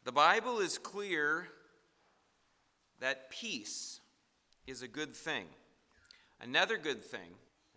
The Bible is clear that peace is a good thing. Another good thing,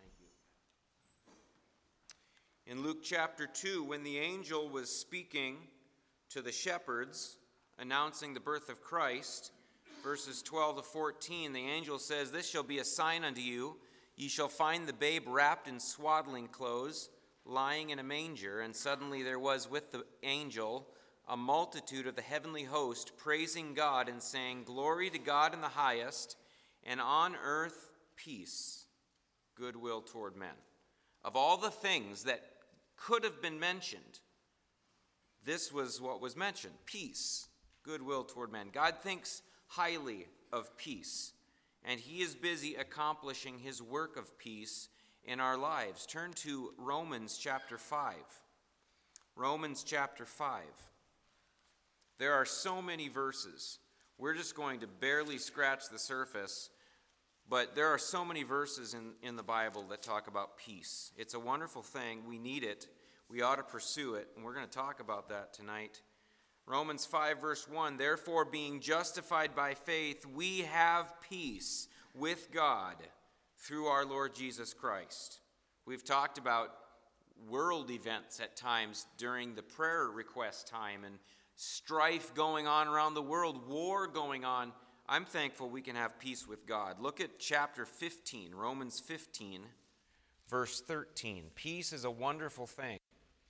in Luke chapter 2, when the angel was speaking to the shepherds, announcing the birth of Christ, verses 12 to 14, the angel says, "This shall be a sign unto you. Ye shall find the babe wrapped in swaddling clothes, lying in a manger." And suddenly there was with the angel a multitude of the heavenly host, praising God and saying, "Glory to God in the highest, and on earth peace, goodwill toward men." Of all the things that could have been mentioned, this was what was mentioned: peace, goodwill toward men. God thinks highly of peace, and he is busy accomplishing his work of peace in our lives. Turn to Romans chapter 5. Romans chapter 5. There are so many verses. We're just going to barely scratch the surface, but there are so many verses in the Bible that talk about peace. It's a wonderful thing. We need it. We ought to pursue it, and we're going to talk about that tonight. Romans 5, verse 1, "Therefore, being justified by faith, we have peace with God through our Lord Jesus Christ." We've talked about world events at times during the prayer request time, and strife going on around the world, war going on. I'm thankful we can have peace with God. Look at chapter 15, Romans 15, verse 13. Peace is a wonderful thing,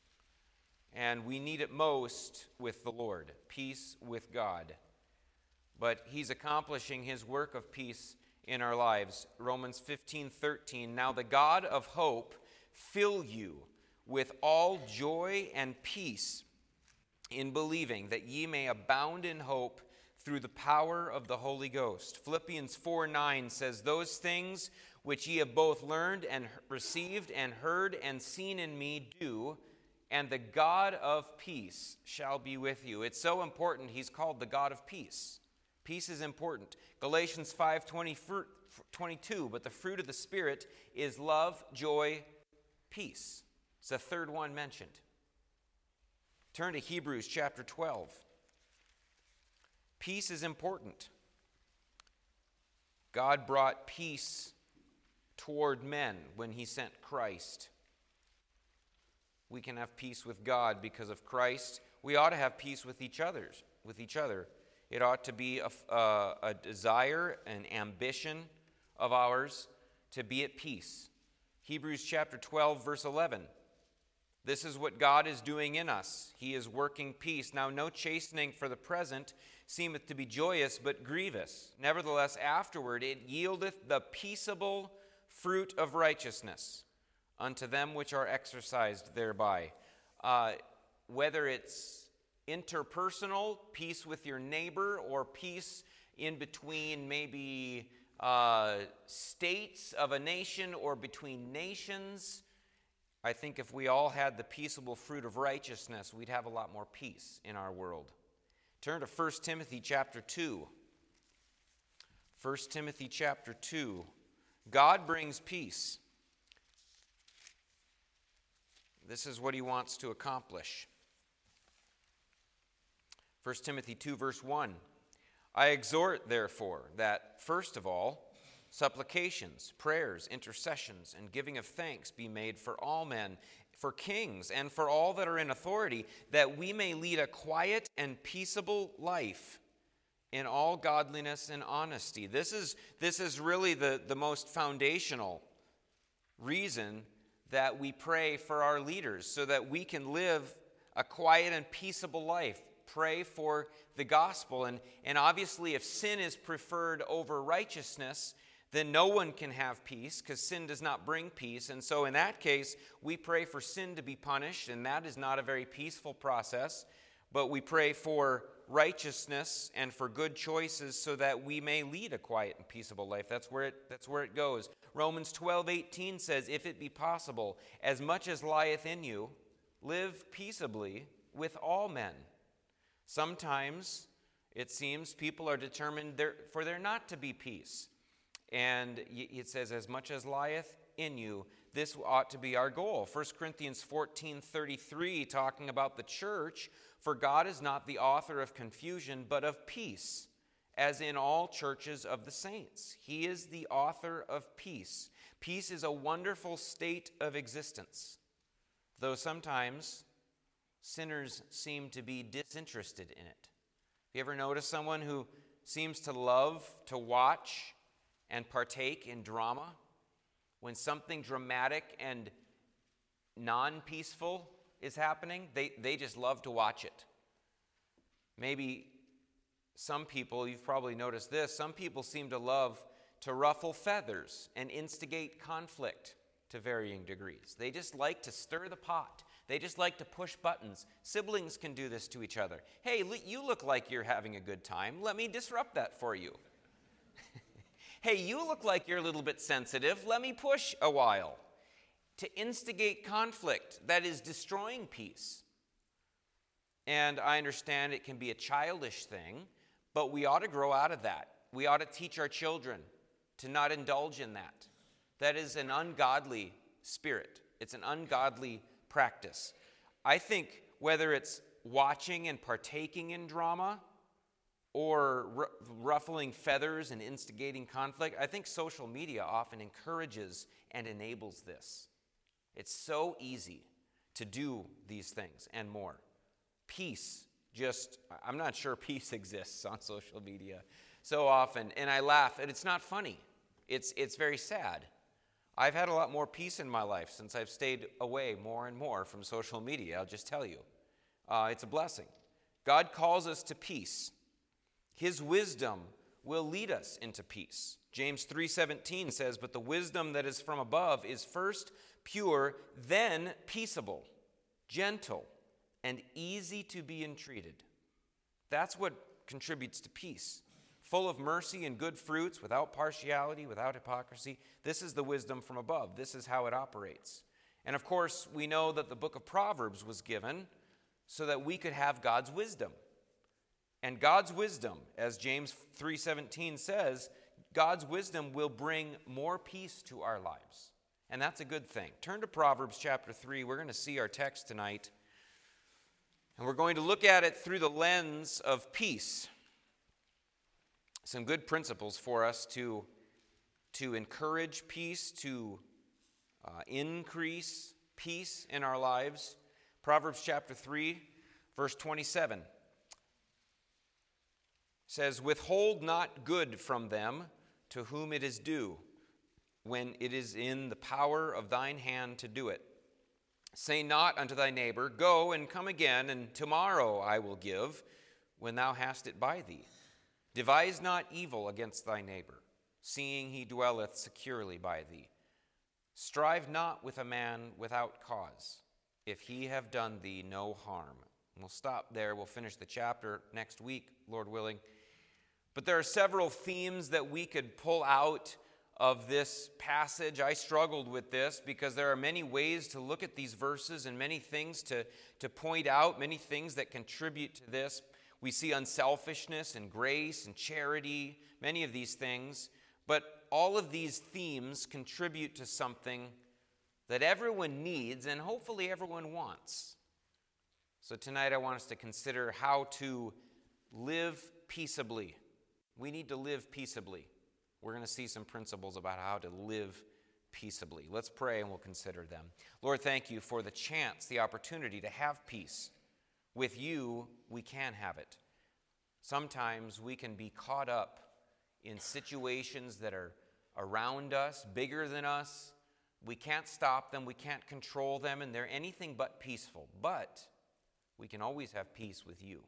and we need it most with the Lord, peace with God. But he's accomplishing his work of peace in our lives. Romans 15:13, "Now the God of hope fill you with all joy and peace in believing, that ye may abound in hope through the power of the Holy Ghost." Philippians 4:9 says, "Those things which ye have both learned and received and heard and seen in me do, and the God of peace shall be with you." It's so important. He's called the God of peace. Peace is important. Galatians 5:22, "But the fruit of the Spirit is love, joy, peace." It's the third one mentioned. Turn to Hebrews chapter 12. Peace is important. God brought peace toward men when he sent Christ. We can have peace with God because of Christ. We ought to have peace with each other. It ought to be a desire, an ambition of ours to be at peace. Hebrews chapter 12, verse 11. "This is what God is doing in us. He is working peace. Now no chastening for the present seemeth to be joyous, but grievous. Nevertheless afterward it yieldeth the peaceable fruit of righteousness unto them which are exercised thereby." Whether it's interpersonal, peace with your neighbor, or peace in between maybe states of a nation or between nations, I think if we all had the peaceable fruit of righteousness, we'd have a lot more peace in our world. Turn to 1 Timothy chapter 2. 1 Timothy chapter 2. God brings peace. This is what he wants to accomplish. 1 Timothy 2, verse 1. "I exhort, therefore, that first of all, supplications, prayers, intercessions, and giving of thanks be made for all men, for kings, and for all that are in authority, that we may lead a quiet and peaceable life in all godliness and honesty." This is really the most foundational reason that we pray for our leaders, so that we can live a quiet and peaceable life. Pray for the gospel. And obviously, if sin is preferred over righteousness, then no one can have peace, because sin does not bring peace. And so in that case, we pray for sin to be punished, and that is not a very peaceful process. But we pray for righteousness and for good choices so that we may lead a quiet and peaceable life. That's where it goes. Romans 12:18 says, "If it be possible, as much as lieth in you, live peaceably with all men." Sometimes it seems people are determined for there not to be peace. And it says, "As much as lieth in you. This ought to be our goal. 1 Corinthians 14:33, talking about the church, for God is not the author of confusion, but of peace, as in all churches of the saints. He is the author of peace. Peace is a wonderful state of existence, though sometimes sinners seem to be disinterested in it. Have you ever noticed someone who seems to love to watch and partake in drama? When something dramatic and non-peaceful is happening, they just love to watch it. Maybe some people, you've probably noticed this, some people seem to love to ruffle feathers and instigate conflict to varying degrees. They just like to stir the pot. They just like to push buttons. Siblings can do this to each other. Hey, you look like you're having a good time. Let me disrupt that for you. Hey, you look like you're a little bit sensitive. Let me push a while. To instigate conflict that is destroying peace. And I understand it can be a childish thing, but we ought to grow out of that. We ought to teach our children to not indulge in that. That is an ungodly spirit. It's an ungodly practice. I think whether it's watching and partaking in drama or ruffling feathers and instigating conflict, I think social media often encourages and enables this. It's so easy to do these things and more. Peace, I'm not sure peace exists on social media so often, and I laugh, and it's not funny. It's very sad. I've had a lot more peace in my life since I've stayed away more and more from social media, I'll just tell you. It's a blessing. God calls us to peace. His wisdom will lead us into peace. James 3:17 says, "But the wisdom that is from above is first pure, then peaceable, gentle, and easy to be entreated." That's what contributes to peace. Full of mercy and good fruits, without partiality, without hypocrisy. This is the wisdom from above. This is how it operates. And of course, we know that the book of Proverbs was given so that we could have God's wisdom. And God's wisdom, as James 3:17 says, God's wisdom will bring more peace to our lives. And that's a good thing. Turn to Proverbs chapter 3. We're going to see our text tonight. And we're going to look at it through the lens of peace. Some good principles for us to encourage peace, to increase peace in our lives. Proverbs chapter 3, verse 27 says, "Withhold not good from them to whom it is due, when it is in the power of thine hand to do it. Say not unto thy neighbor, Go and come again, and tomorrow I will give, when thou hast it by thee. Devise not evil against thy neighbor, seeing he dwelleth securely by thee. Strive not with a man without cause, if he have done thee no harm." And we'll stop there. We'll finish the chapter next week, Lord willing. But there are several themes that we could pull out of this passage. I struggled with this because there are many ways to look at these verses and many things to point out, many things that contribute to this. We see unselfishness and grace and charity, many of these things. But all of these themes contribute to something that everyone needs and hopefully everyone wants. So tonight I want us to consider how to live peaceably. We need to live peaceably. We're going to see some principles about how to live peaceably. Let's pray and we'll consider them. Lord, thank you for the chance, the opportunity to have peace. With you, we can have it. Sometimes we can be caught up in situations that are around us, bigger than us. We can't stop them, we can't control them, and they're anything but peaceful. But we can always have peace with you.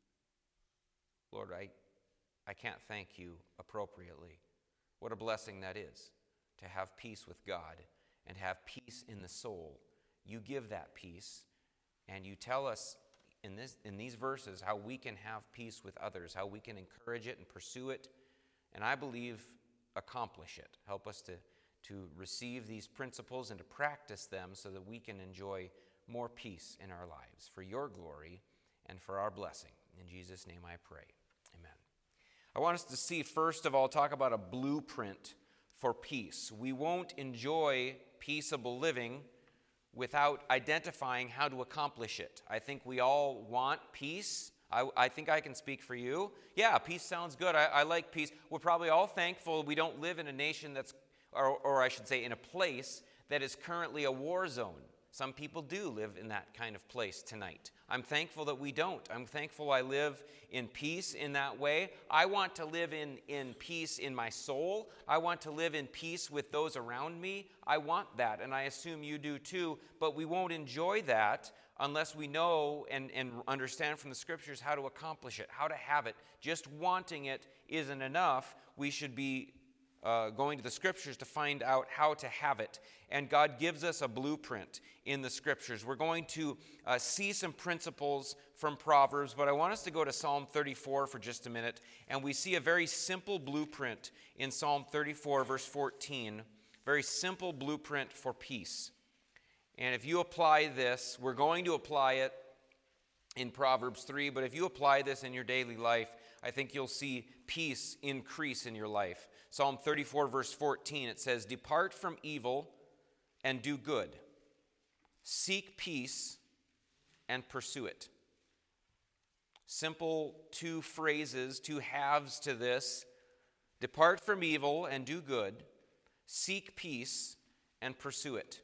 Lord, I can't thank you appropriately. What a blessing that is, to have peace with God and have peace in the soul. You give that peace, and you tell us in these verses how we can have peace with others, how we can encourage it and pursue it, and I believe accomplish it. Help us to receive these principles and to practice them so that we can enjoy more peace in our lives for your glory and for our blessing. In Jesus' name I pray. Amen. I want us to see, first of all, talk about a blueprint for peace. We won't enjoy peaceable living without identifying how to accomplish it. I think we all want peace. I think I can speak for you. Yeah, peace sounds good. I like peace. We're probably all thankful we don't live in a nation that's, or I should say in a place that is currently a war zone. Some people do live in that kind of place tonight. I'm thankful that we don't. I'm thankful I live in peace in that way. I want to live in peace in my soul. I want to live in peace with those around me. I want that, and I assume you do too, but we won't enjoy that unless we know and understand from the Scriptures how to accomplish it, how to have it. Just wanting it isn't enough. We should be going to the Scriptures to find out how to have it. And God gives us a blueprint in the Scriptures. We're going to see some principles from Proverbs, but I want us to go to Psalm 34 for just a minute. And we see a very simple blueprint in Psalm 34, verse 14. Very simple blueprint for peace. And if you apply this, we're going to apply it in Proverbs 3, but if you apply this in your daily life, I think you'll see peace increase in your life. Psalm 34, verse 14, it says, "Depart from evil and do good. Seek peace and pursue it." Simple two phrases, two halves to this. Depart from evil and do good. Seek peace and pursue it.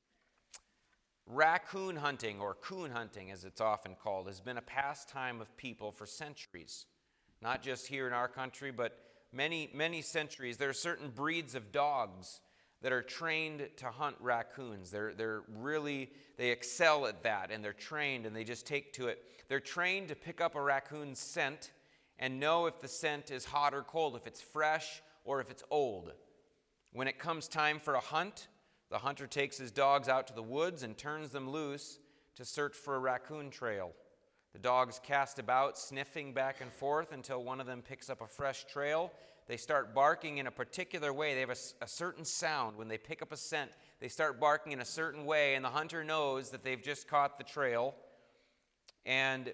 Raccoon hunting, or coon hunting as it's often called, has been a pastime of people for centuries. Not just here in our country, but many centuries. There are certain breeds of dogs that are trained to hunt raccoons. They excel at that, and they're trained, and they just take to it. They're trained to pick up a raccoon's scent and know if the scent is hot or cold, if it's fresh or if it's old. When it comes time for a hunt, the hunter takes his dogs out to the woods and turns them loose to search for a raccoon trail. The dogs cast about, sniffing back and forth until one of them picks up a fresh trail. They start barking in a particular way. They have a certain sound. When they pick up a scent, they start barking in a certain way, and the hunter knows that they've just caught the trail. And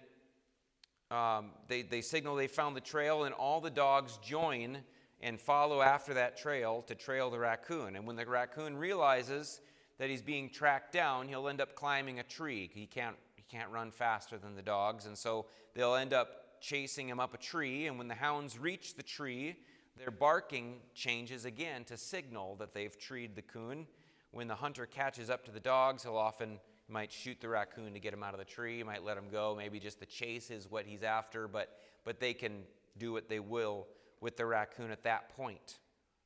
they signal they found the trail, and all the dogs join and follow after that trail to trail the raccoon. And when the raccoon realizes that he's being tracked down, he'll end up climbing a tree. He can't run faster than the dogs, and so they'll end up chasing him up a tree. And when the hounds reach the tree, their barking changes again to signal that they've treed the coon. When the hunter catches up to the dogs, he might shoot the raccoon to get him out of the tree. He might let him go. Maybe just the chase is what he's after, but they can do what they will with the raccoon at that point.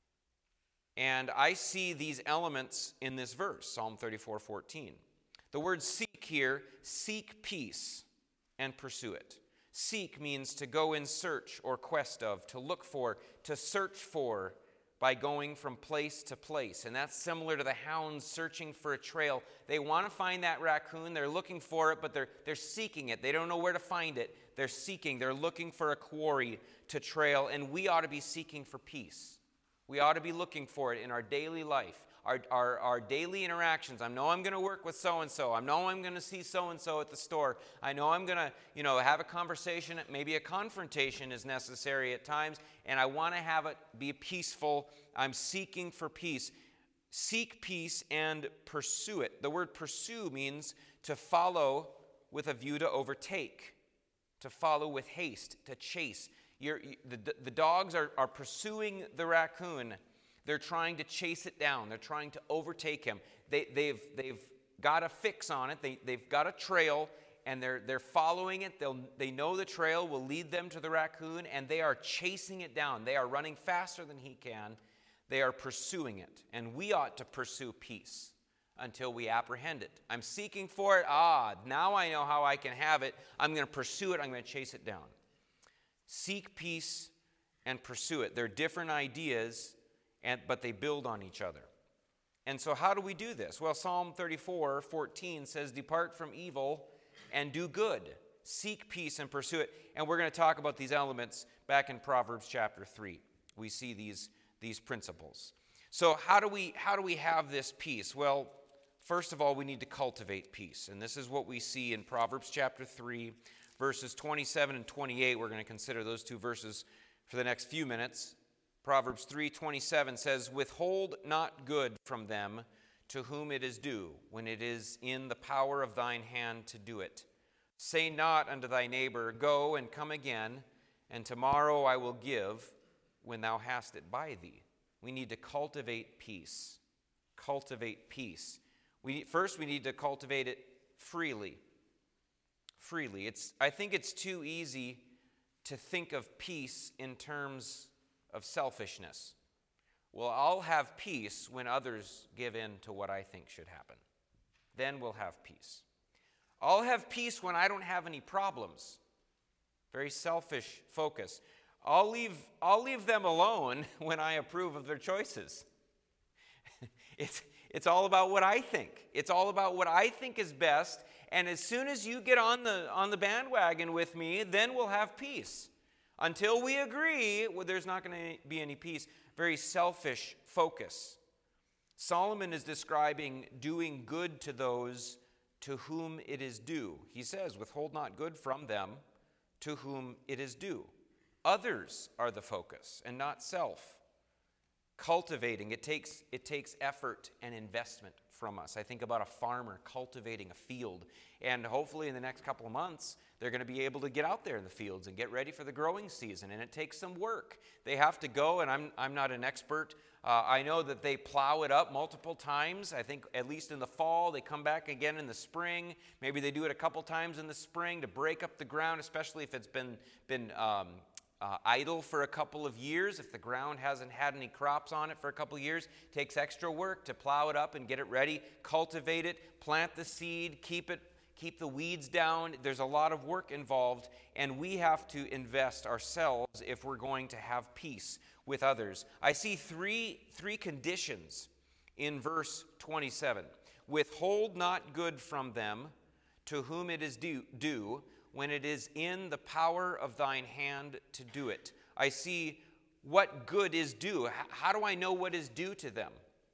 And I see these elements in this verse, Psalm 34:14. The word seek here, seek peace and pursue it. Seek means to go in search or quest of, to look for, to search for by going from place to place. And that's similar to the hounds searching for a trail. They want to find that raccoon. They're looking for it, but they're seeking it. They don't know where to find it. They're seeking. They're looking for a quarry to trail. And we ought to be seeking for peace. We ought to be looking for it in our daily life, our daily interactions. I know I'm going to work with so-and-so. I know I'm going to see so-and-so at the store. I know I'm going to, have a conversation. Maybe a confrontation is necessary at times, and I want to have it be peaceful. I'm seeking for peace. Seek peace and pursue it. The word pursue means to follow with a view to overtake, to follow with haste, to chase. The dogs are pursuing the raccoon. They're trying to chase it down. They're trying to overtake him. They've got a fix on it. They've got a trail, and they're following it. They know the trail will lead them to the raccoon, and they are chasing it down. They are running faster than he can. They are pursuing it, and we ought to pursue peace until we apprehend it. I'm seeking for it. Now I know how I can have it. I'm going to pursue it. I'm going to chase it down. Seek peace and pursue it. They're different ideas, but they build on each other. And so how do we do this? Well, Psalm 34:14 says, "Depart from evil and do good. Seek peace and pursue it." And we're going to talk about these elements back in Proverbs chapter 3. We see these principles. So how do we have this peace? Well, first of all, we need to cultivate peace. And this is what we see in Proverbs chapter 3, verses 27 and 28. We're going to consider those two verses for the next few minutes. Proverbs 3:27 says, "Withhold not good from them to whom it is due, when it is in the power of thine hand to do it. Say not unto thy neighbor, Go and come again, and tomorrow I will give, when thou hast it by thee. We need to cultivate peace. Cultivate peace. First, we need to cultivate it freely. Freely. I think it's too easy to think of peace in terms of selfishness. Well, I'll have peace when others give in to what I think should happen. Then we'll have peace. I'll have peace when I don't have any problems. Very selfish focus. I'll leave them alone when I approve of their choices. It's all about what I think. It's all about what I think is best. And as soon as you get on the bandwagon with me, then we'll have peace. Until we agree, well, there's not going to be any peace. Very selfish focus. Solomon is describing doing good to those to whom it is due. He says, withhold not good from them to whom it is due. Others are the focus and not self. Cultivating, it takes effort and investment from us. I think about a farmer cultivating a field, and hopefully in the next couple of months, they're going to be able to get out there in the fields and get ready for the growing season, and it takes some work. They have to go, and I'm not an expert. I know that they plow it up multiple times. I think at least in the fall, they come back again in the spring. Maybe they do it a couple times in the spring to break up the ground, especially if it's been idle for a couple of years. If the ground hasn't had any crops on it for a couple of years, it takes extra work to plow it up and get it ready, cultivate it, plant the seed, keep the weeds down. There's a lot of work involved, and we have to invest ourselves if we're going to have peace with others. I see three conditions in verse 27. Withhold not good from them to whom it is due, when it is in the power of thine hand to do it. I see what good is due. How do I know what is due to them?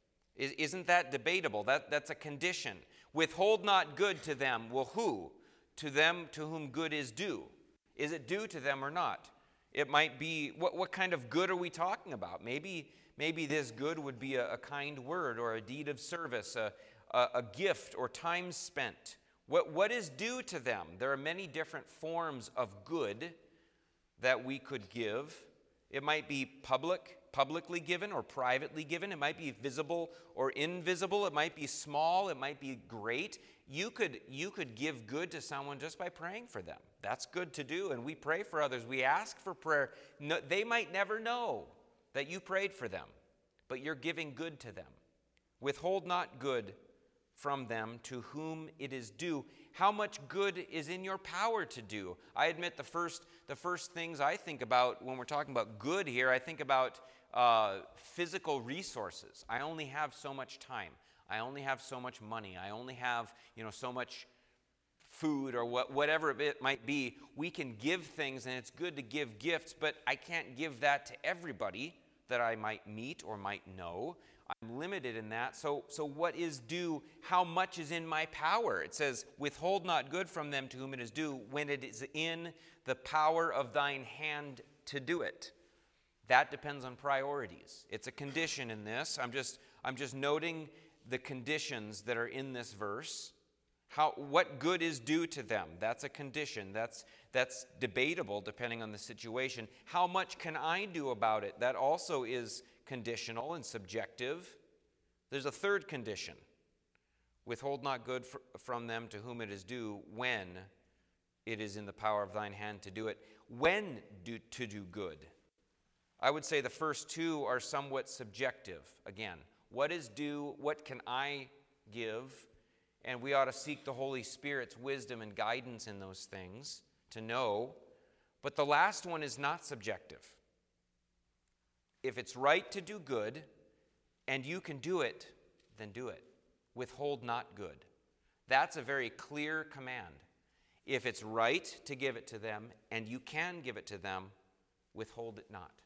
Isn't that debatable? That's a condition. Withhold not good to them. Well, who? To them to whom good is due. Is it due to them or not? It might be, what kind of good are we talking about? Maybe this good would be a kind word or a deed of service, a gift or time spent. What is due to them? There are many different forms of good that we could give. It might be publicly given or privately given. It might be visible or invisible. It might be small. It might be great. You could give good to someone just by praying for them. That's good to do, and we pray for others. We ask for prayer. No, they might never know that you prayed for them, but you're giving good to them. Withhold not good from them to whom it is due. How much good is in your power to do? I admit the first things I think about when we're talking about good here, I think about physical resources. I only have so much time. I only have so much money. I only have, so much food or whatever it might be. We can give things, and it's good to give gifts, but I can't give that to everybody that I might meet or might know. I'm limited in that. So what is due? How much is in my power? It says, withhold not good from them to whom it is due, when it is in the power of thine hand to do it. That depends on priorities. It's a condition in this. I'm just noting the conditions that are in this verse. What good is due to them? That's a condition. That's debatable depending on the situation. How much can I do about it? That also is conditional and subjective. There's a third condition. Withhold not good from them to whom it is due, when it is in the power of thine hand to do it. When to do good? I would say the first two are somewhat subjective. Again, what is due? What can I give? And we ought to seek the Holy Spirit's wisdom and guidance in those things to know. But the last one is not subjective. If it's right to do good and you can do it, then do it. Withhold not good. That's a very clear command. If it's right to give it to them and you can give it to them, withhold it not.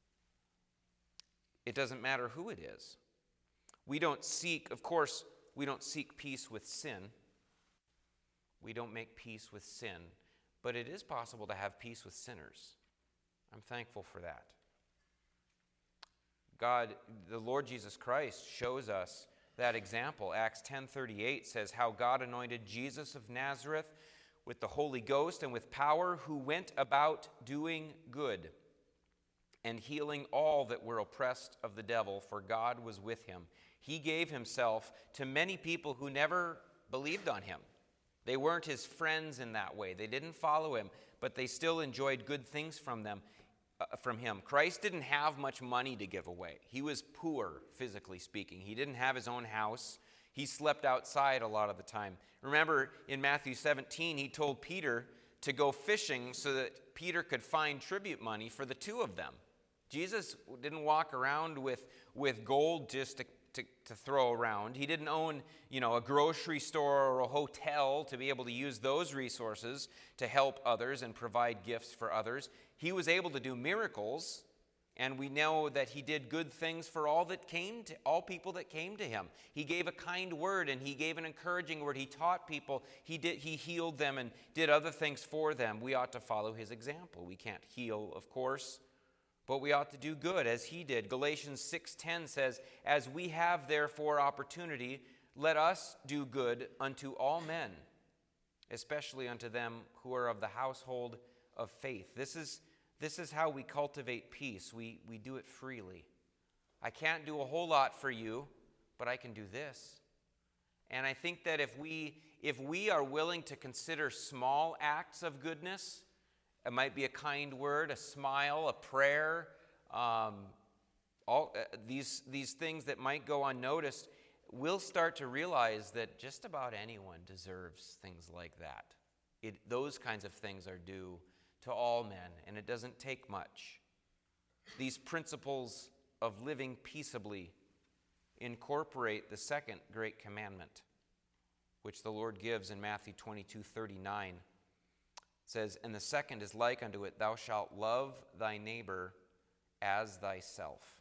It doesn't matter who it is. We don't seek peace with sin. We don't make peace with sin. But it is possible to have peace with sinners. I'm thankful for that. God, the Lord Jesus Christ, shows us that example. Acts 10:38 says how God anointed Jesus of Nazareth with the Holy Ghost and with power, who went about doing good and healing all that were oppressed of the devil, for God was with him. He gave himself to many people who never believed on him. They weren't his friends in that way. They didn't follow him, but they still enjoyed good things from him. Christ didn't have much money to give away. He was poor, physically speaking. He didn't have his own house. He slept outside a lot of the time. Remember, in Matthew 17, he told Peter to go fishing so that Peter could find tribute money for the two of them. Jesus didn't walk around with gold just to throw around. He didn't own, a grocery store or a hotel to be able to use those resources to help others and provide gifts for others. He was able to do miracles, and we know that he did good things for all people that came to him. He gave a kind word, and he gave an encouraging word. He taught people. He healed them and did other things for them. We ought to follow his example. We can't heal, of course, but we ought to do good as he did. Galatians 6:10 says, "As we have therefore opportunity, let us do good unto all men, especially unto them who are of the household of faith." This is how we cultivate peace. We do it freely. I can't do a whole lot for you, but I can do this. And I think that if we are willing to consider small acts of goodness, it might be a kind word, a smile, a prayer, all these things that might go unnoticed, we'll start to realize that just about anyone deserves things like that. Those kinds of things are due to all men, and it doesn't take much. These principles of living peaceably incorporate the second great commandment, which the Lord gives in Matthew 22:39. It says, "And the second is like unto it, thou shalt love thy neighbor as thyself."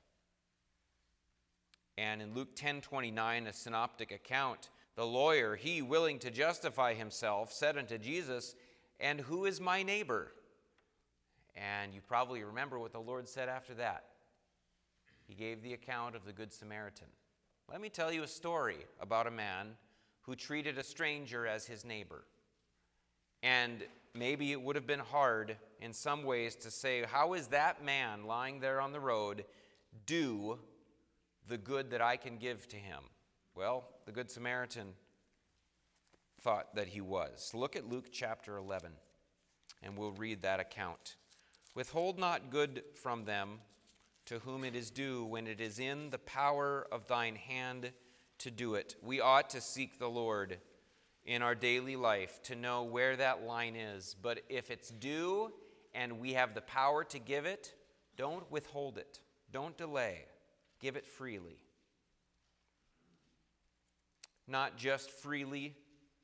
And in Luke 10:29, a synoptic account, the lawyer, he willing to justify himself, said unto Jesus, "And who is my neighbor?" And you probably remember what the Lord said after that. He gave the account of the Good Samaritan. Let me tell you a story about a man who treated a stranger as his neighbor. And maybe it would have been hard in some ways to say, how is that man lying there on the road do the good that I can give to him? Well, the Good Samaritan thought that he was. Look at Luke chapter 11, and we'll read that account. "Withhold not good from them to whom it is due, when it is in the power of thine hand to do it." We ought to seek the Lord in our daily life to know where that line is. But if it's due and we have the power to give it, don't withhold it. Don't delay. Give it freely. Not just freely,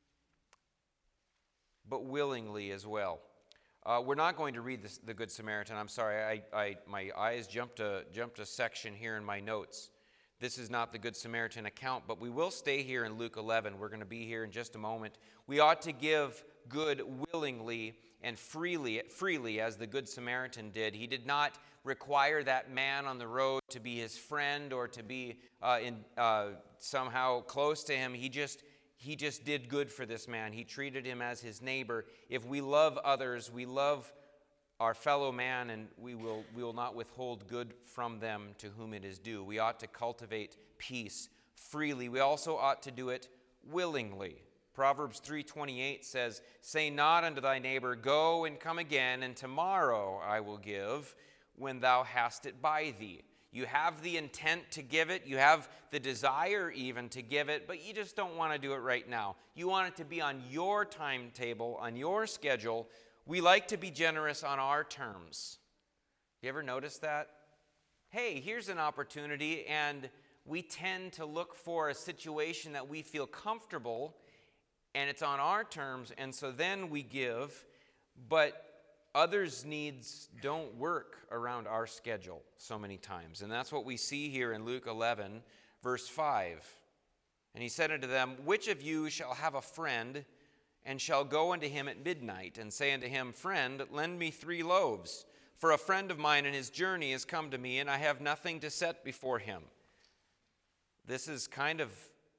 but willingly as well. We're not going to read the Good Samaritan. I'm sorry, my eyes jumped a section here in my notes. This is not the Good Samaritan account, but we will stay here in Luke 11. We're going to be here in just a moment. We ought to give good willingly and freely as the Good Samaritan did. He did not require that man on the road to be his friend or to be somehow close to him. He just did good for this man. He treated him as his neighbor. If we love others, we love our fellow man, and we will not withhold good from them to whom it is due. We ought to cultivate peace freely. We also ought to do it willingly. Proverbs 3:28 says, "Say not unto thy neighbor, Go and come again, and tomorrow I will give, when thou hast it by thee." You have the intent to give it, you have the desire even to give it, but you just don't want to do it right now. You want it to be on your timetable, on your schedule. We like to be generous on our terms. You ever notice that? Hey, here's an opportunity, and we tend to look for a situation that we feel comfortable, and it's on our terms, and so then we give, but others' needs don't work around our schedule so many times. And that's what we see here in Luke 11, verse 5. "And he said unto them, Which of you shall have a friend, and shall go unto him at midnight, and say unto him, Friend, lend me 3 loaves, for a friend of mine in his journey is come to me, and I have nothing to set before him." This is kind of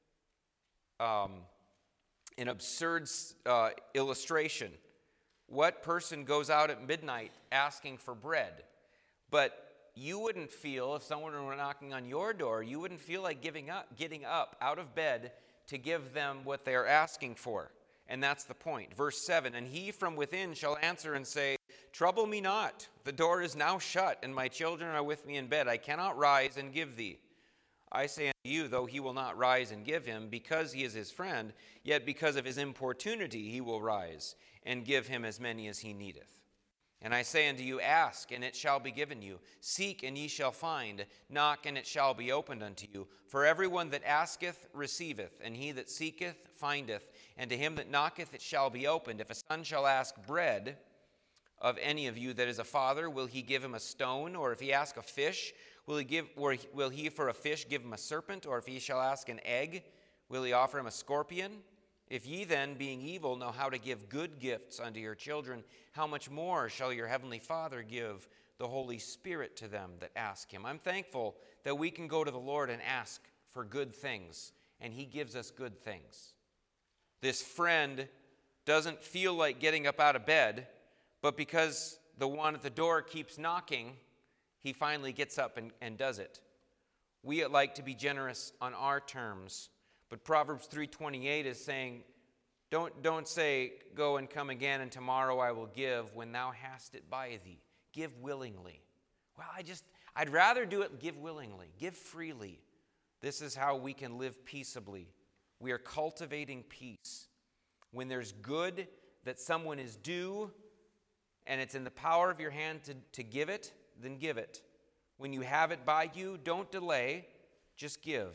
an absurd illustration. What person goes out at midnight asking for bread? But you wouldn't feel, if someone were knocking on your door, you wouldn't feel like getting up out of bed to give them what they are asking for. And that's the point. Verse 7, and he from within shall answer and say, trouble me not, the door is now shut, and my children are with me in bed. I cannot rise and give thee. I say unto you, though he will not rise and give him, because he is his friend, yet because of his importunity he will rise, and give him as many as he needeth. And I say unto you, ask, and it shall be given you. Seek, and ye shall find. Knock, and it shall be opened unto you. For everyone that asketh receiveth, and he that seeketh findeth. And to him that knocketh it shall be opened. If a son shall ask bread of any of you that is a father, will he give him a stone? Or if he ask a fish, will he for a fish give him a serpent? Or if he shall ask an egg, will he offer him a scorpion? If ye then, being evil, know how to give good gifts unto your children, how much more shall your heavenly Father give the Holy Spirit to them that ask him? I'm thankful that we can go to the Lord and ask for good things, and he gives us good things. This friend doesn't feel like getting up out of bed, but because the one at the door keeps knocking, he finally gets up and does it. We like to be generous on our terms. But Proverbs 3:28 is saying, don't say, go and come again, and tomorrow I will give, when thou hast it by thee. Give willingly. Well, I'd rather do it, give willingly, give freely. This is how we can live peaceably. We are cultivating peace. When there's good that someone is due, and it's in the power of your hand to give it, then give it. When you have it by you, don't delay, just give.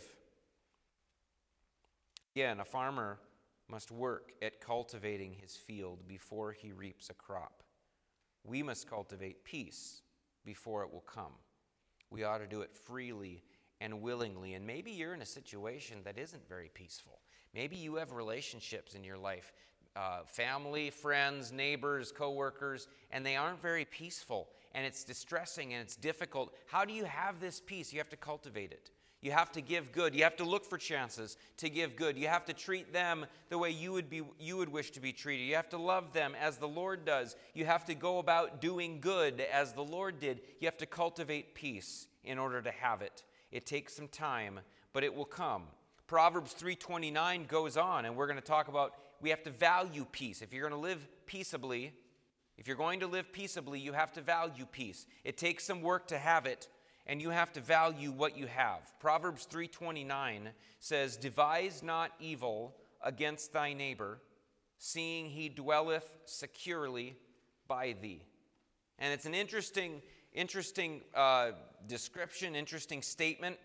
Again, a farmer must work at cultivating his field before he reaps a crop. We must cultivate peace before it will come. We ought to do it freely and willingly. And maybe you're in a situation that isn't very peaceful. Maybe you have relationships in your life, family, friends, neighbors, coworkers, and they aren't very peaceful. And it's distressing and it's difficult. How do you have this peace? You have to cultivate it. You have to give good. You have to look for chances to give good. You have to treat them the way you would wish to be treated. You have to love them as the Lord does. You have to go about doing good as the Lord did. You have to cultivate peace in order to have it. It takes some time, but it will come. Proverbs 3:29 goes on, and we're going to talk about we have to value peace. If you're going to live peaceably, you have to value peace. It takes some work to have it, and you have to value what you have. Proverbs 3:29 says, devise not evil against thy neighbor, seeing he dwelleth securely by thee. And it's an interesting description, interesting statement.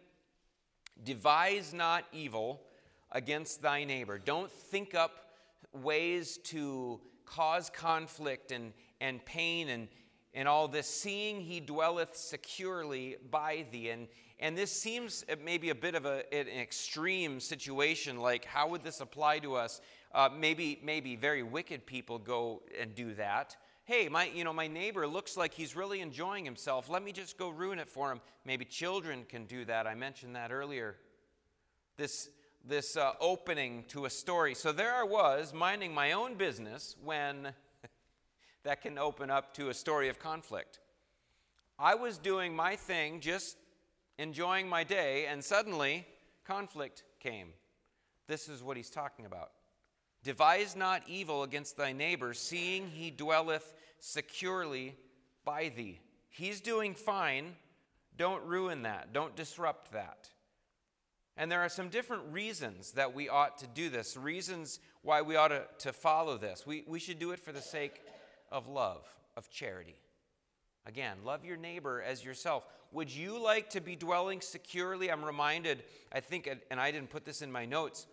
Devise not evil against thy neighbor. Don't think up ways to cause conflict and pain and all this, seeing he dwelleth securely by thee. And this seems maybe a bit of an extreme situation, like how would this apply to us? Maybe very wicked people go and do that. Hey, my neighbor looks like he's really enjoying himself. Let me just go ruin it for him. Maybe children can do that. I mentioned that earlier. This opening to a story. So there I was, minding my own business, when that can open up to a story of conflict. I was doing my thing, just enjoying my day, and suddenly conflict came. This is what he's talking about. Devise not evil against thy neighbor, seeing he dwelleth securely by thee. He's doing fine. Don't ruin that. Don't disrupt that. And there are some different reasons that we ought to do this, reasons why we ought to follow this. We should do it for the sake of love, of charity. Again, love your neighbor as yourself. Would you like to be dwelling securely? I'm reminded, I think, and I didn't put this in my notes,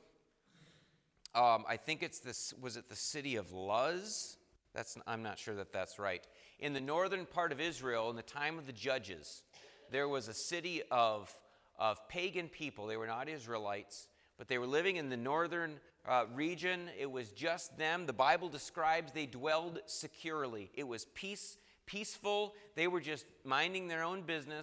I think was it the city of Luz? I'm not sure that that's right. In the northern part of Israel, in the time of the Judges, there was a city of pagan people. They were not Israelites, but they were living in the northern region. It was just them. The Bible describes they dwelled securely. It was peaceful. They were just minding their own business,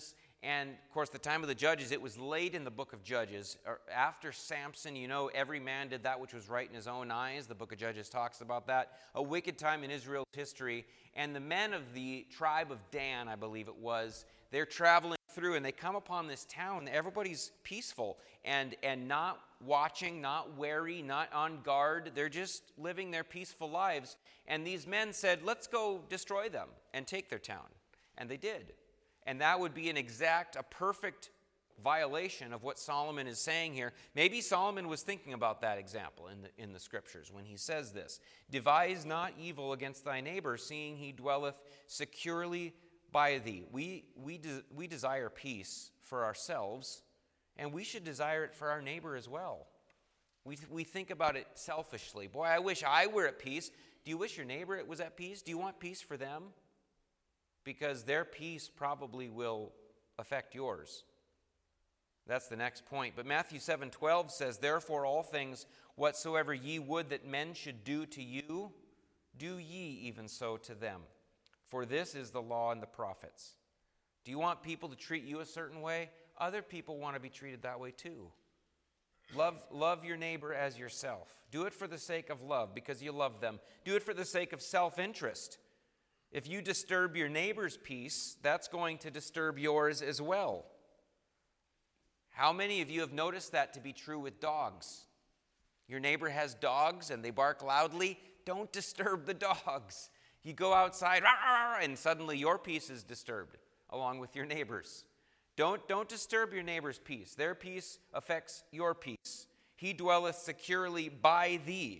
And, of course, the time of the Judges, it was late in the book of Judges. After Samson, every man did that which was right in his own eyes. The book of Judges talks about that. A wicked time in Israel's history. And the men of the tribe of Dan, I believe it was, they're traveling through and they come upon this town. Everybody's peaceful and not watching, not wary, not on guard. They're just living their peaceful lives. And these men said, let's go destroy them and take their town. And they did. And that would be a perfect violation of what Solomon is saying here. Maybe Solomon was thinking about that example in the scriptures when he says this. Devise not evil against thy neighbor, seeing he dwelleth securely by thee. We desire peace for ourselves, and we should desire it for our neighbor as well. We think about it selfishly. Boy, I wish I were at peace. Do you wish your neighbor was at peace? Do you want peace for them? Because their peace probably will affect yours. That's the next point. But Matthew 7:12 says, therefore all things whatsoever ye would that men should do to you, do ye even so to them. For this is the law and the prophets. Do you want people to treat you a certain way? Other people want to be treated that way too. Love your neighbor as yourself. Do it for the sake of love because you love them. Do it for the sake of self-interest. If you disturb your neighbor's peace, that's going to disturb yours as well. How many of you have noticed that to be true with dogs? Your neighbor has dogs and they bark loudly. Don't disturb the dogs. You go outside, and suddenly your peace is disturbed along with your neighbor's. Don't disturb your neighbor's peace. Their peace affects your peace. He dwelleth securely by thee.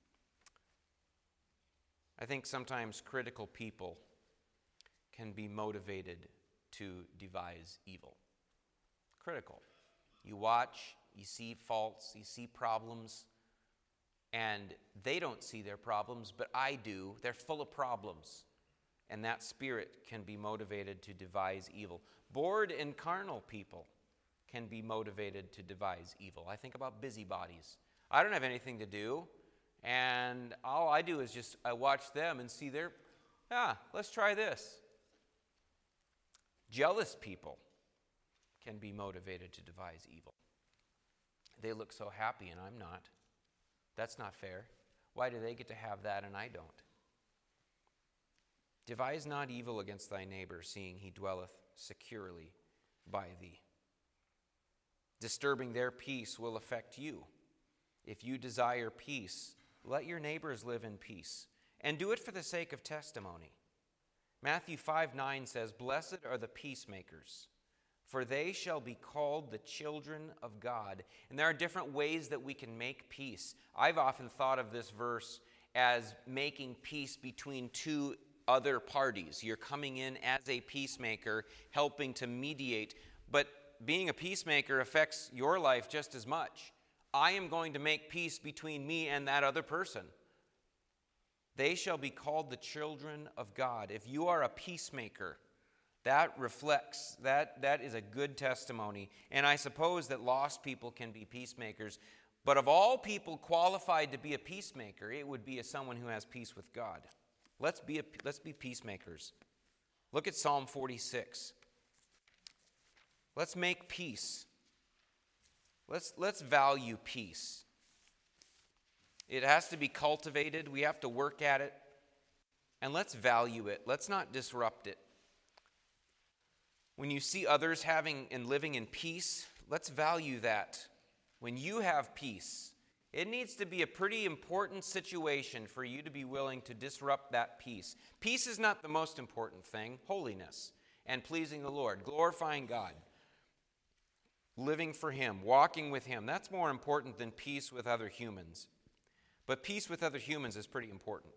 I think sometimes critical people can be motivated to devise evil. Critical. You watch, you see faults, you see problems, and they don't see their problems, but I do. They're full of problems. And that spirit can be motivated to devise evil. Bored and carnal people can be motivated to devise evil. I think about busybodies. I don't have anything to do, and all I do is I watch them and see let's try this. Jealous people can be motivated to devise evil. They look so happy and I'm not. That's not fair. Why do they get to have that and I don't? Devise not evil against thy neighbor, seeing he dwelleth securely by thee. Disturbing their peace will affect you. If you desire peace, let your neighbors live in peace, and do it for the sake of testimony. Matthew 5:9 says, blessed are the peacemakers, for they shall be called the children of God. And there are different ways that we can make peace. I've often thought of this verse as making peace between two other parties. You're coming in as a peacemaker, helping to mediate. But being a peacemaker affects your life just as much. I am going to make peace between me and that other person. They shall be called the children of God. If you are a peacemaker, that reflects, that is a good testimony. And I suppose that lost people can be peacemakers. But of all people qualified to be a peacemaker, it would be someone who has peace with God. Let's be peacemakers. Look at Psalm 46. Let's make peace. Let's value peace. It has to be cultivated. We have to work at it. And let's value it. Let's not disrupt it. When you see others having and living in peace, let's value that. When you have peace, it needs to be a pretty important situation for you to be willing to disrupt that peace. Peace is not the most important thing. Holiness and pleasing the Lord, glorifying God, living for Him, walking with Him. That's more important than peace with other humans. But peace with other humans is pretty important.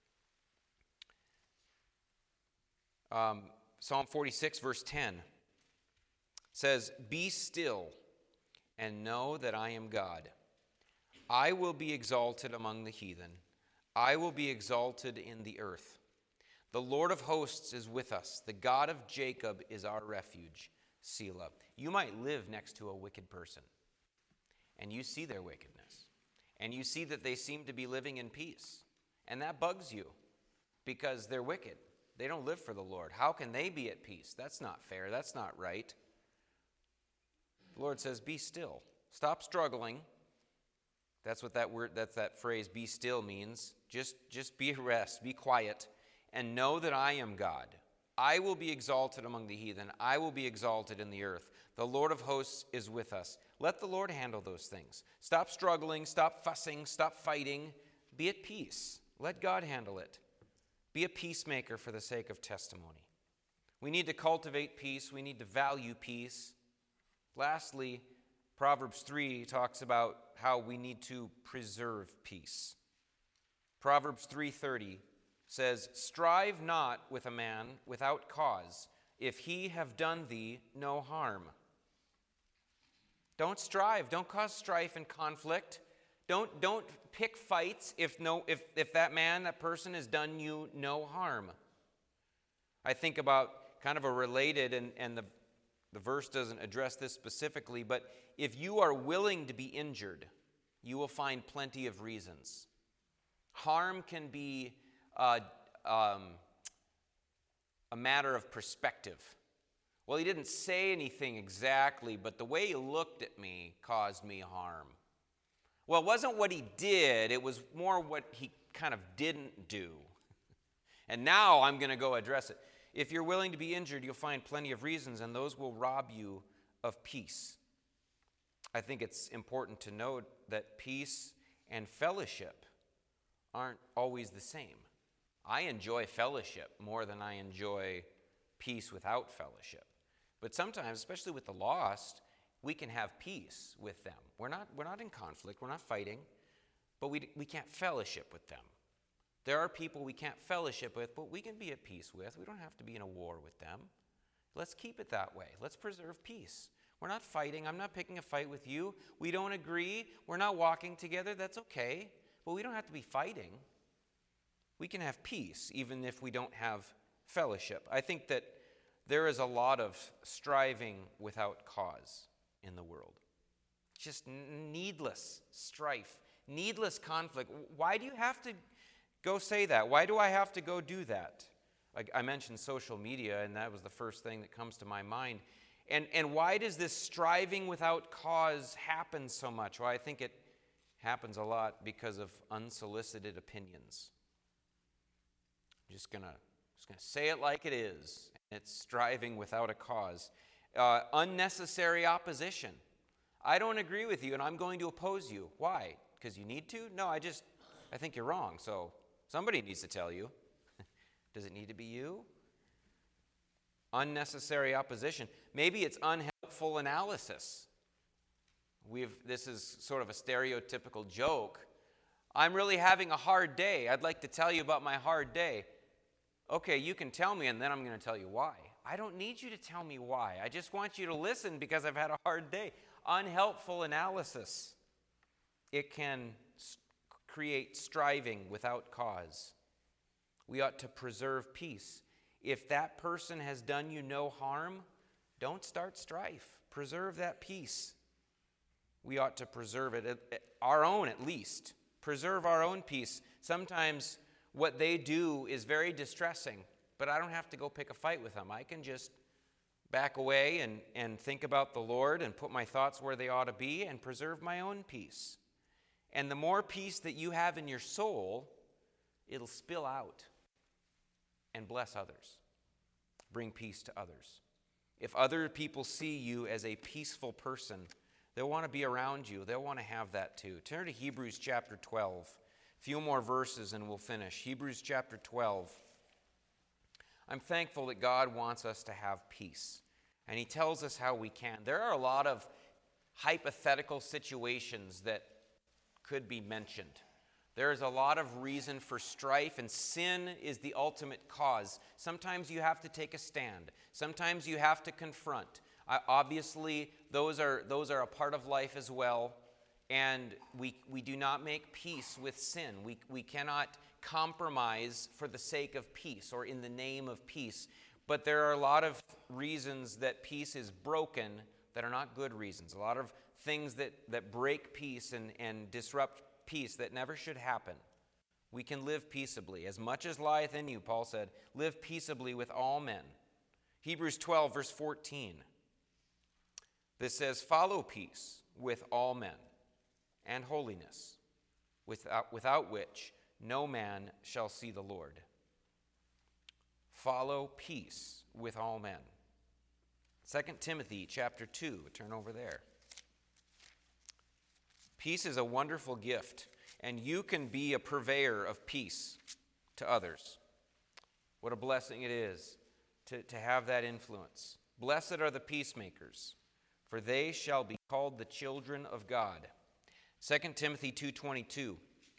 Psalm 46, verse 10 says, be still and know that I am God. I will be exalted among the heathen. I will be exalted in the earth. The Lord of hosts is with us. The God of Jacob is our refuge. Selah. You might live next to a wicked person, and you see their wickedness, and you see that they seem to be living in peace, and that bugs you because they're wicked. They don't live for the Lord. How can they be at peace? That's not fair. That's not right. The Lord says, be still. Stop struggling. That's what that phrase, be still, means. Just be at rest, be quiet, and know that I am God. I will be exalted among the heathen. I will be exalted in the earth. The Lord of hosts is with us. Let the Lord handle those things. Stop struggling, stop fussing, stop fighting. Be at peace. Let God handle it. Be a peacemaker for the sake of testimony. We need to cultivate peace. We need to value peace. Lastly, Proverbs 3 talks about how we need to preserve peace. Proverbs 3:30 says, strive not with a man without cause, if he have done thee no harm. Don't strive. Don't cause strife and conflict. Don't pick fights if that person has done you no harm. I think about kind of a related, and the verse doesn't address this specifically, but if you are willing to be injured, you will find plenty of reasons. Harm can be a matter of perspective. Well, he didn't say anything exactly, but the way he looked at me caused me harm. Well, it wasn't what he did, it was more what he kind of didn't do. And now I'm going to go address it. If you're willing to be injured, you'll find plenty of reasons, and those will rob you of peace. I think it's important to note that peace and fellowship aren't always the same. I enjoy fellowship more than I enjoy peace without fellowship. But sometimes, especially with the lost, we can have peace with them. We're not in conflict, we're not fighting, but we can't fellowship with them. There are people we can't fellowship with, but we can be at peace with. We don't have to be in a war with them. Let's keep it that way. Let's preserve peace. We're not fighting. I'm not picking a fight with you. We don't agree. We're not walking together. That's okay. But we don't have to be fighting. We can have peace even if we don't have fellowship. I think that there is a lot of striving without cause in the world. Just needless strife, needless conflict. Why do you have to go say that? Why do I have to go do that? I mentioned social media, and that was the first thing that comes to my mind. And why does this striving without cause happen so much? Well, I think it happens a lot because of unsolicited opinions. I'm just gonna say it like it is. It's striving without a cause. Unnecessary opposition. I don't agree with you, and I'm going to oppose you. Why? Because you need to? No, I think you're wrong, so somebody needs to tell you. Does it need to be you? Unnecessary opposition. Maybe it's unhelpful analysis. This is sort of a stereotypical joke. I'm really having a hard day. I'd like to tell you about my hard day. Okay, you can tell me, and then I'm going to tell you why. I don't need you to tell me why. I just want you to listen because I've had a hard day. Unhelpful analysis. It can create striving without cause. We ought to preserve peace. If that person has done you no harm, don't start strife. Preserve that peace. We ought to preserve it, our own at least. Preserve our own peace. Sometimes what they do is very distressing, but I don't have to go pick a fight with them. I can just back away and think about the Lord and put my thoughts where they ought to be and preserve my own peace. And the more peace that you have in your soul, it'll spill out and bless others. Bring peace to others. If other people see you as a peaceful person, they'll want to be around you. They'll want to have that too. Turn to Hebrews chapter 12. A few more verses and we'll finish. Hebrews chapter 12. I'm thankful that God wants us to have peace. And he tells us how we can. There are a lot of hypothetical situations that could be mentioned. There is a lot of reason for strife, and sin is the ultimate cause. Sometimes you have to take a stand. Sometimes you have to confront. Obviously, those are a part of life as well. And we do not make peace with sin. We cannot compromise for the sake of peace or in the name of peace. But there are a lot of reasons that peace is broken that are not good reasons. A lot of things that break peace and disrupt peace that never should happen. We can live peaceably. As much as lieth in you, Paul said, live peaceably with all men. Hebrews 12, verse 14. that says, follow peace with all men and holiness, without which no man shall see the Lord. Follow peace with all men. 2 Timothy chapter 2, turn over there. Peace is a wonderful gift, and you can be a purveyor of peace to others. What a blessing it is to have that influence. Blessed are the peacemakers, for they shall be called the children of God. 2 Timothy 2:22.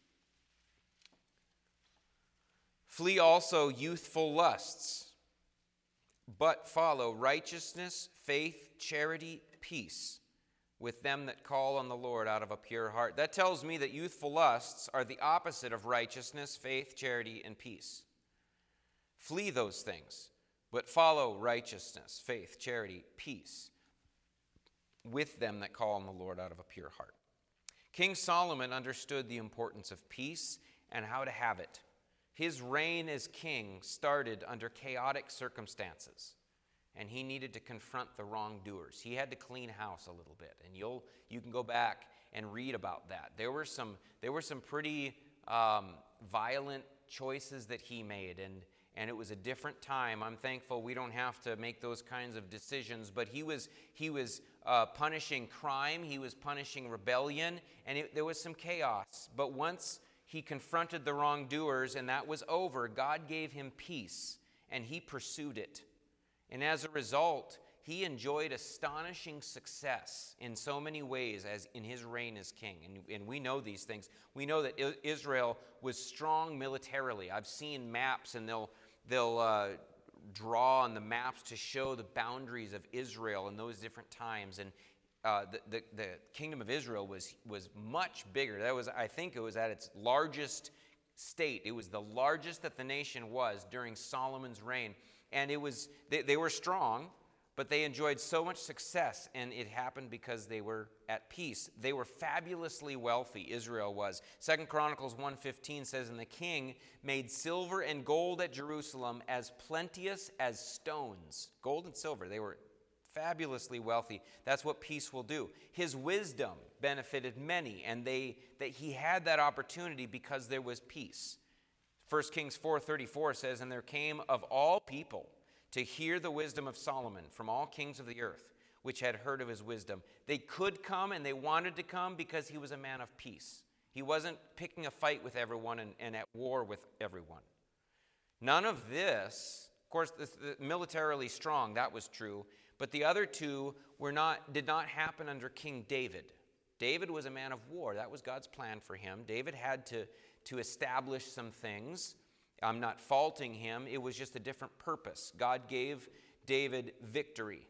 Flee also youthful lusts, but follow righteousness, faith, charity, peace with them that call on the Lord out of a pure heart. That tells me that youthful lusts are the opposite of righteousness, faith, charity, and peace. Flee those things, but follow righteousness, faith, charity, peace with them that call on the Lord out of a pure heart. King Solomon understood the importance of peace and how to have it. His reign as king started under chaotic circumstances, and he needed to confront the wrongdoers. He had to clean house a little bit, and you can go back and read about that. There were some pretty violent choices that he made, and it was a different time. I'm thankful we don't have to make those kinds of decisions, but he was punishing crime, he was punishing rebellion, and there was some chaos. But once he confronted the wrongdoers and that was over, God gave him peace, and he pursued it. And as a result, he enjoyed astonishing success in so many ways as in his reign as king. And we know these things. We know that Israel was strong militarily. I've seen maps, and they'll draw on the maps to show the boundaries of Israel in those different times. And the kingdom of Israel was much bigger. I think it was at its largest state. It was the largest that the nation was during Solomon's reign. And they were strong, but they enjoyed so much success, and it happened because they were at peace. They were fabulously wealthy, Israel was. 2 Chronicles 1:15 says, "And the king made silver and gold at Jerusalem as plenteous as stones." Gold and silver, they were fabulously wealthy. That's what peace will do. His wisdom benefited many, and that he had that opportunity because there was peace. 1 Kings 4:34 says, "And there came of all people to hear the wisdom of Solomon from all kings of the earth, which had heard of his wisdom." They could come, and they wanted to come because he was a man of peace. He wasn't picking a fight with everyone and at war with everyone. None of this, of course, militarily strong, that was true, but the other two did not happen under King David. David was a man of war. That was God's plan for him. David had to establish some things. I'm not faulting him. It was just a different purpose. God gave David victory,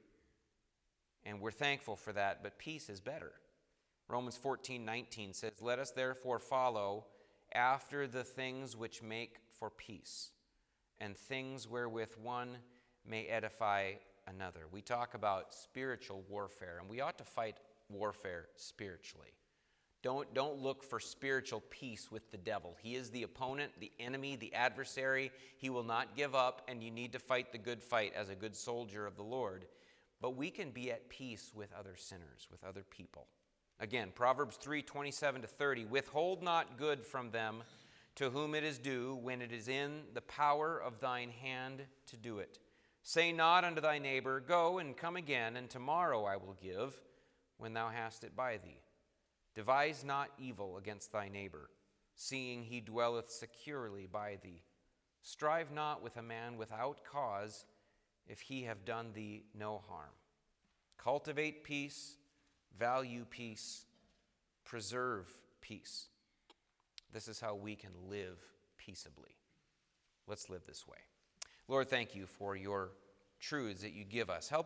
and we're thankful for that, but peace is better. Romans 14:19 says, "Let us therefore follow after the things which make for peace, and things wherewith one may edify another." We talk about spiritual warfare, and we ought to fight warfare spiritually. Don't look for spiritual peace with the devil. He is the opponent, the enemy, the adversary. He will not give up, and you need to fight the good fight as a good soldier of the Lord. But we can be at peace with other sinners, with other people. Again, Proverbs 3:27-30, "Withhold not good from them to whom it is due, when it is in the power of thine hand to do it. Say not unto thy neighbor, Go and come again, and tomorrow I will give, when thou hast it by thee. Devise not evil against thy neighbor, seeing he dwelleth securely by thee. Strive not with a man without cause, if he have done thee no harm." Cultivate peace, value peace, preserve peace. This is how we can live peaceably. Let's live this way. Lord, thank you for your truths that you give us. Help